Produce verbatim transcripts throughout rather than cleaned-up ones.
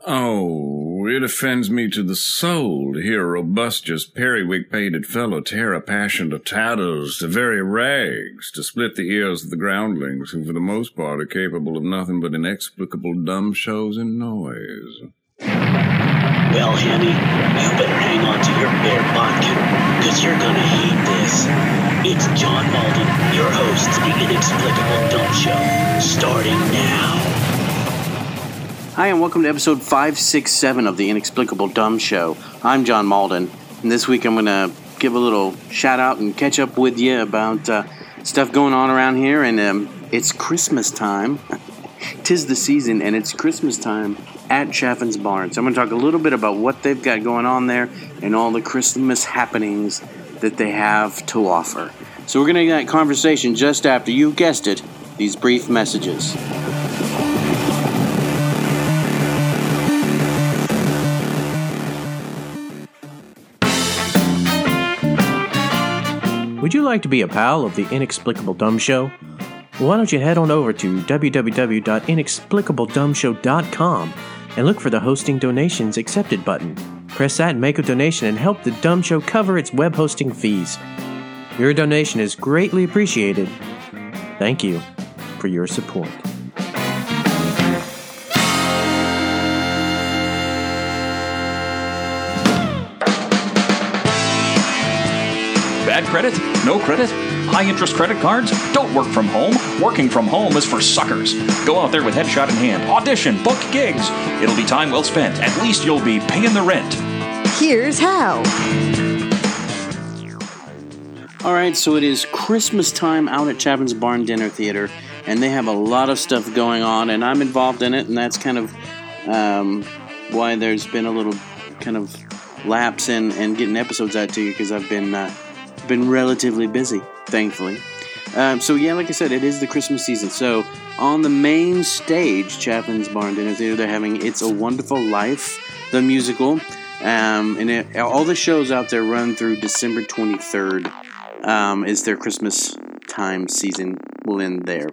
Oh, it offends me to the soul to hear a robustious, periwig-pated fellow tear a passion to tatters, to very rags, to split the ears of the groundlings, who for the most part are capable of nothing but inexplicable dumb shows and noise. Well, Henny, you better hang on to your bear vodka, because you're gonna hate this. It's John Malden, your host of the Inexplicable Dumb Show, starting now. Hi, and welcome to episode five sixty-seven of the Inexplicable Dumb Show. I'm John Malden, and this week I'm going to give a little shout-out and catch up with you about uh, stuff going on around here, and um, it's Christmas time. 'Tis the season, and it's Christmas time at Chaffin's Barn. So I'm going to talk a little bit about what they've got going on there and all the Christmas happenings that they have to offer. So we're going to get that conversation just after, you guessed it, these brief messages. Would you like to be a pal of the Inexplicable Dumb Show? Well, why don't you head on over to w w w dot inexplicable dumb show dot com and look for the Hosting Donations Accepted button. Press that and make a donation and help the Dumb Show cover its web hosting fees. Your donation is greatly appreciated. Thank you for your support. Bad credit? No credit? High-interest credit cards? Don't work from home. Working from home is for suckers. Go out there with headshot in hand. Audition. Book gigs. It'll be time well spent. At least you'll be paying the rent. Here's how. All right, so it is Christmas time out at Chaffin's Barn Dinner Theater, and they have a lot of stuff going on, and I'm involved in it, and that's kind of um, why there's been a little kind of lapse in, in getting episodes out to you, because I've been... Uh, been relatively busy, thankfully. Um, so yeah, like I said, it is the Christmas season. So on the main stage, Chaffin's Barn Dinner Theater, they're having It's a Wonderful Life, the musical. Um, and it, all the shows out there run through December twenty-third um, is their Christmas time season will end there.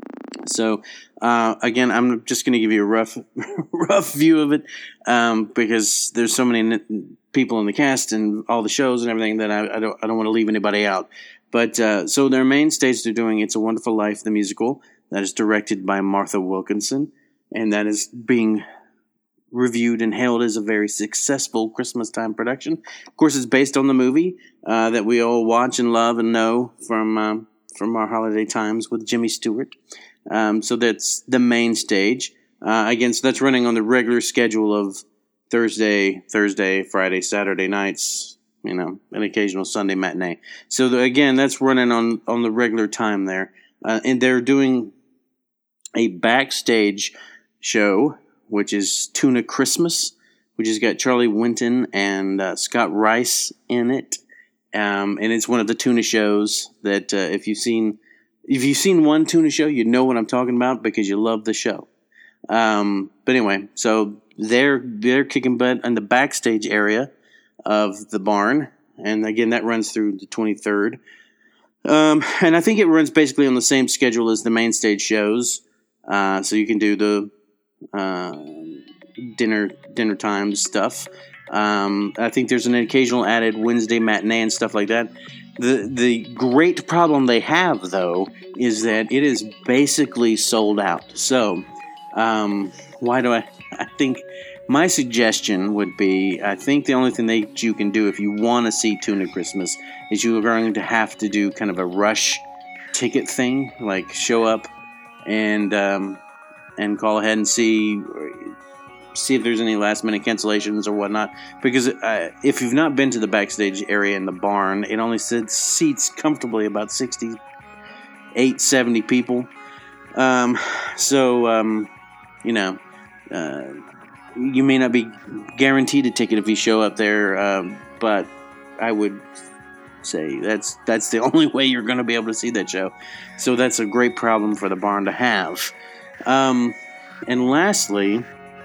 So uh, again, I'm just going to give you a rough, rough view of it um, because there's so many n- people in the cast and all the shows and everything that I, I don't, I don't want to leave anybody out. But uh, so their main stage they're doing It's a Wonderful Life, the musical, that is directed by Martha Wilkinson, and that is being reviewed and hailed as a very successful Christmas time production. Of course, it's based on the movie uh, that we all watch and love and know from uh, from our holiday times with Jimmy Stewart. Um, so that's the main stage. Uh, again, so that's running on the regular schedule of Thursday, Thursday, Friday, Saturday nights, you know, an occasional Sunday matinee. So the, again, that's running on, on the regular time there. Uh, and they're doing a backstage show, which is Tuna Christmas, which has got Charlie Winton and uh, Scott Rice in it. Um, and it's one of the tuna shows that uh, if you've seen... If you've seen one tuna show, you know what I'm talking about because you love the show. Um, but anyway, so they're they're kicking butt in the backstage area of the barn, and again that runs through the twenty-third. Um, and I think it runs basically on the same schedule as the main stage shows. Uh, so you can do the uh, dinner dinner time stuff. Um, I think there's an occasional added Wednesday matinee and stuff like that. The the great problem they have, though, is that it is basically sold out. So, um, why do I... I think my suggestion would be, I think the only thing that you can do if you want to see Tuna Christmas is you are going to have to do kind of a rush ticket thing, like show up and um, and call ahead and see... see if there's any last minute cancellations or whatnot, because uh, if you've not been to the backstage area in the barn, it only sits, seats comfortably about sixty-eight, seventy people. Um, so, um, you know, uh, you may not be guaranteed a ticket if you show up there, um, but I would say that's that's the only way you're going to be able to see that show. So that's a great problem for the barn to have. Um, and lastly...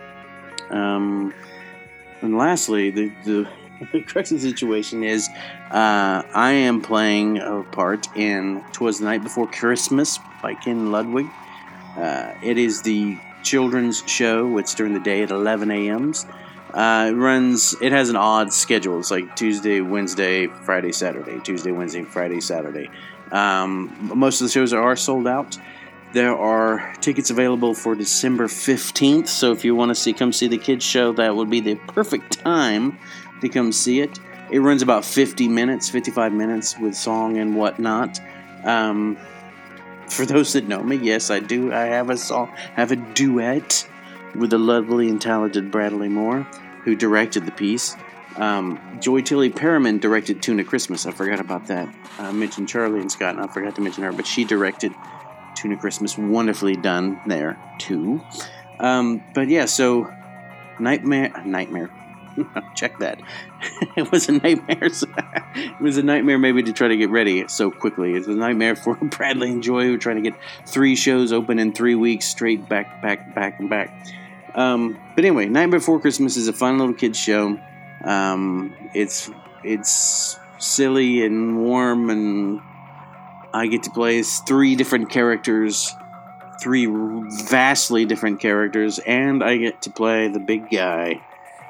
Um, and lastly, the, the, the crux of the situation is uh, I am playing a part in 'Twas the Night Before Christmas by Ken Ludwig. Uh, it is the children's show. It's during the day at eleven a.m. Uh, it runs. It has an odd schedule. It's like Tuesday, Wednesday, Friday, Saturday. Tuesday, Wednesday, Friday, Saturday. Um, most of the shows are sold out. There are tickets available for December fifteenth. So if you want to see, come see the kids show, that would be the perfect time to come see it. It runs about fifty minutes, fifty-five minutes with song and whatnot. Um, for those that know me, yes, I do. I have a song, have a duet with the lovely and talented Bradley Moore, who directed the piece. Um, Joy Tilly Perriman directed Tuna Christmas. I forgot about that. I mentioned Charlie and Scott, and I forgot to mention her, but she directed Tuna Christmas. Wonderfully done there, too. Um, but yeah, so Nightmare... Nightmare. Check that. It was a nightmare. It was a nightmare maybe to try to get ready so quickly. It's a nightmare for Bradley and Joy, who are trying to get three shows open in three weeks straight, back, back, back, and back. Um, but anyway, Night Before Christmas is a fun little kids show. Um, it's it's silly and warm, and I get to play three different characters, three vastly different characters, and I get to play the big guy.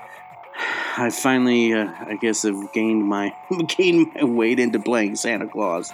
I finally, uh, I guess, have gained my gained my weight into playing Santa Claus.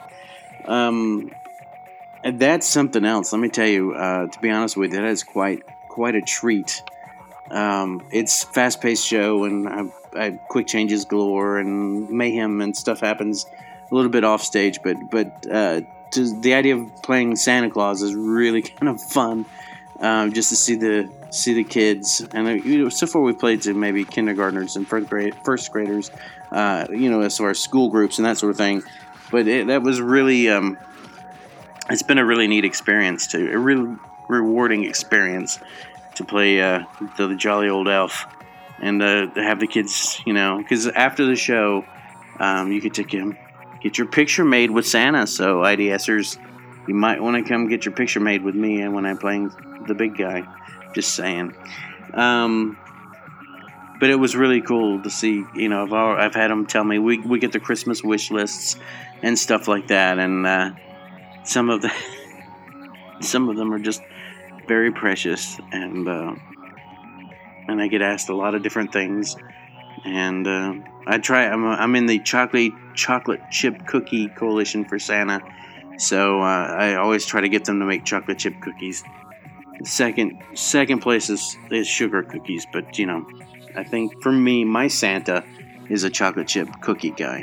Um, and that's something else. Let me tell you. Uh, to be honest with you, that is quite quite a treat. Um, it's a fast-paced show, and I, I quick changes galore, and mayhem and stuff happens a little bit off stage. But but uh, to, the idea of playing Santa Claus is really kind of fun. Um, just to see the see the kids, and uh, you know, so far we played to maybe kindergartners and first grade first graders, uh, you know, as far as school groups and that sort of thing. But it, that was really, um, it's been a really neat experience too, a really rewarding experience to play uh, the, the jolly old elf, and uh, to have the kids, you know, because after the show, um, you get to get, get your picture made with Santa. So IDSers, you might want to come get your picture made with me, and when I'm playing the big guy, just saying. Um, but it was really cool to see. You know, I've I've had them tell me we we get the Christmas wish lists and stuff like that, and uh, some of the some of them are just very precious, and uh, and I get asked a lot of different things, and uh, I try. I'm I'm in the chocolate chocolate chip cookie coalition for Santa, so uh, I always try to get them to make chocolate chip cookies. Second, second place is, is sugar cookies, but you know, I think for me, my Santa is a chocolate chip cookie guy.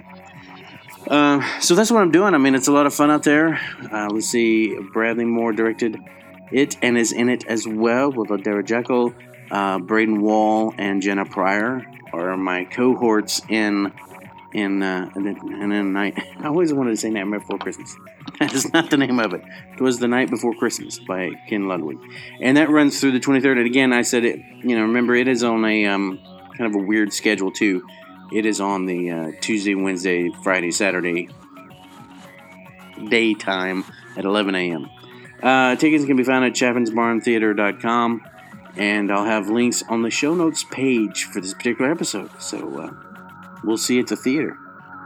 Uh, so that's what I'm doing. I mean, it's a lot of fun out there. Uh, let's see, Bradley Moore directed it and is in it as well with Odera Jekyll, uh, Braden Wall, and Jenna Pryor are my cohorts in in uh, and then, and then night. I always wanted to say Nightmare Before Christmas. That is not the name of it. It was The Night Before Christmas by Ken Ludwig. And that runs through the twenty-third. And again, I said it, you know, remember, it is on a um, kind of a weird schedule, too. It is on the uh, Tuesday, Wednesday, Friday, Saturday daytime at eleven a.m. Uh, tickets can be found at chaffins barn theater dot com. And I'll have links on the show notes page for this particular episode. So uh, we'll see you at the theater.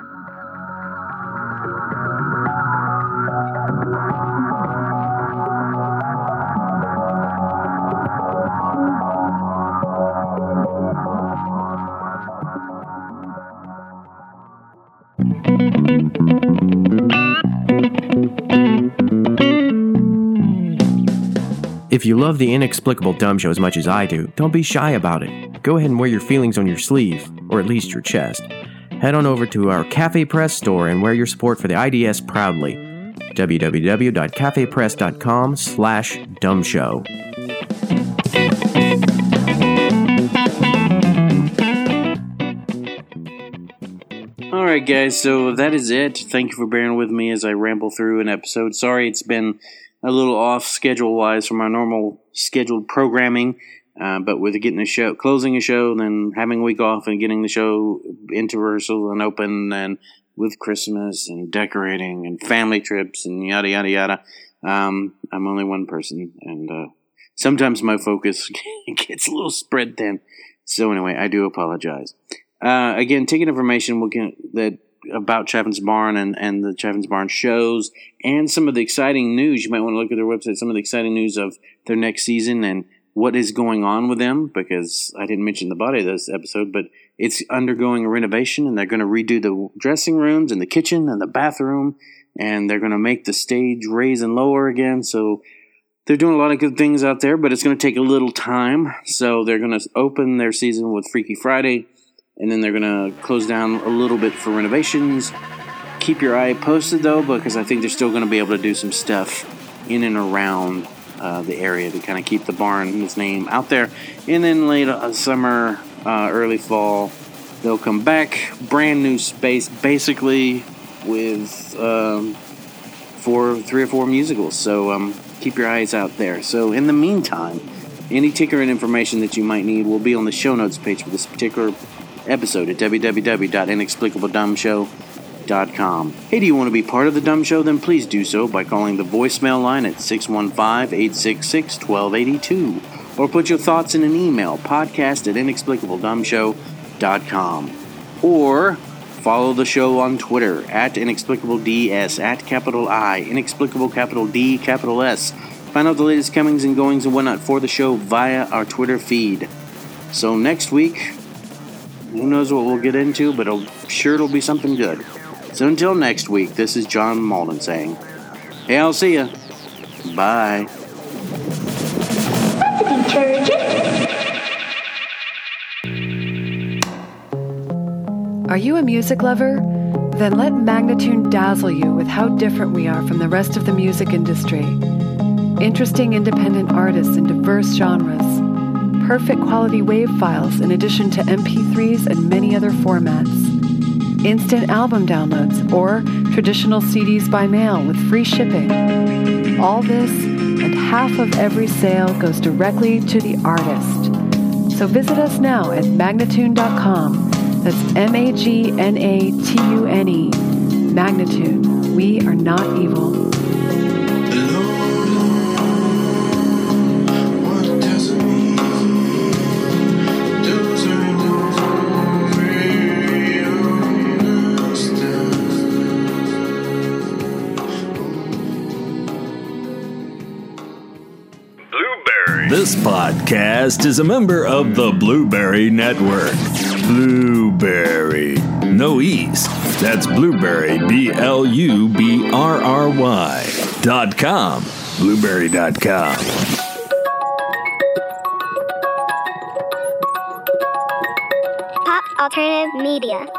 If you love the Inexplicable Dumb Show as much as I do, don't be shy about it. Go ahead and wear your feelings on your sleeve, or at least your chest. Head on over to our Cafe Press store and wear your support for the I D S proudly. w w w dot cafe press dot com slash dumbshow. Alright guys, so that is it. Thank you for bearing with me as I ramble through an episode. Sorry it's been a little off schedule-wise from our normal scheduled programming, uh, but with getting a show, closing a show, then having a week off and getting the show into rehearsal and open, and with Christmas and decorating and family trips and yada, yada, yada, um, I'm only one person, and uh, sometimes my focus gets a little spread thin. So anyway, I do apologize. Uh, again, ticket information we'll get that about Chaffin's Barn and, and the Chaffin's Barn shows, and some of the exciting news. You might want to look at their website, some of the exciting news of their next season, and what is going on with them, because I didn't mention the body of this episode, but it's undergoing a renovation, and they're going to redo the dressing rooms and the kitchen and the bathroom, and they're going to make the stage raise and lower again. So they're doing a lot of good things out there, but it's going to take a little time. So they're going to open their season with Freaky Friday, and then they're going to close down a little bit for renovations. Keep your eye posted, though, because I think they're still going to be able to do some stuff in and around uh, the area to kind of keep the barn's name out there. And then late uh, summer, uh, early fall, they'll come back, brand new space, basically with um, four, three or four musicals. So um, keep your eyes out there. So in the meantime, any ticker and information that you might need will be on the show notes page for this particular episode at w w w dot inexplicable dumb show dot com. Hey, do you want to be part of the Dumb Show? Then please do so by calling the voicemail line at six one five, eight six six, one two eight two, or put your thoughts in an email, podcast at inexplicable dumb show dot com, or follow the show on Twitter at inexplicableds, at capital I, inexplicable capital D, capital S. Find out the latest comings and goings and whatnot for the show via our Twitter feed. So next week, who knows what we'll get into, but I'm sure it'll be something good. So until next week, this is John Malden saying, hey, I'll see ya. Bye. Are you a music lover? Then let Magnatune dazzle you with how different we are from the rest of the music industry. Interesting independent artists in diverse genres. Perfect quality WAV files in addition to M P threes and many other formats. Instant album downloads or traditional C Ds by mail with free shipping. All this and half of every sale goes directly to the artist. So visit us now at magnatune dot com. That's M A G N A T U N E. Magnatune. We are not evil. This podcast is a member of the Blueberry Network. Blueberry. No E's. That's Blueberry, B L U B R R Y dot com. Blueberry dot com. Pop Alternative Media.